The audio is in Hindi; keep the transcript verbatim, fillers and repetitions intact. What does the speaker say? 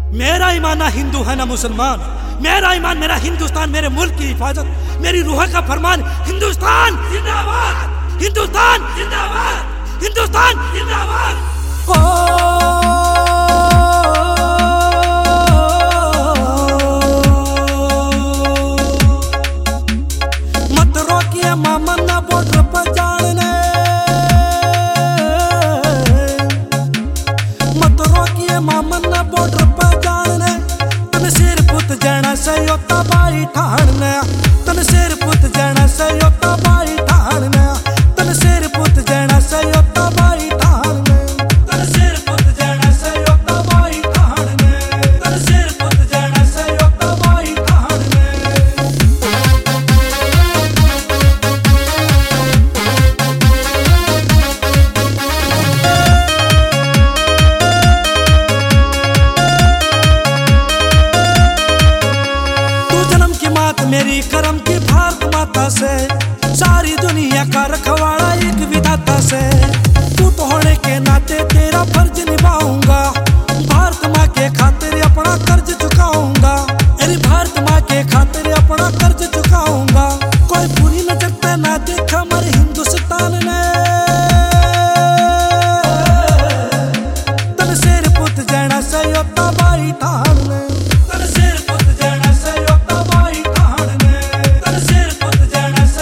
मेरा ईमान ना हिंदू है ना मुसलमान, मेरा ईमान मेरा हिंदुस्तान, मेरे मुल्क की हिफाजत, मेरी रूह का फरमान। हिंदुस्तान जिंदाबाद, हिंदुस्तान जिंदाबाद, हिंदुस्तान जिंदाबाद। मत रोकिए मामन ना बॉर्डर पर जाने, मत रोकिए मामन ना बॉर्डर पर जाने। तन सिर पुत जाना सयोता बाई ठाणने, तन सिर पुत जाना सयोता बाई ठाणने, तन सिर पुत जाना सयोता बाई ठाणने, तन सिर पुत जाना सयोता बाई ठाणने, तन सिर पुत जाना सयोता बाई ठाणने। मेरी करम की भारत माता से, सारी दुनिया का रखवाड़ा एक विधाता से। पुत होने के नाते तेरा फर्ज निभाऊंगा, भारत माँ के खातिर अपना कर्ज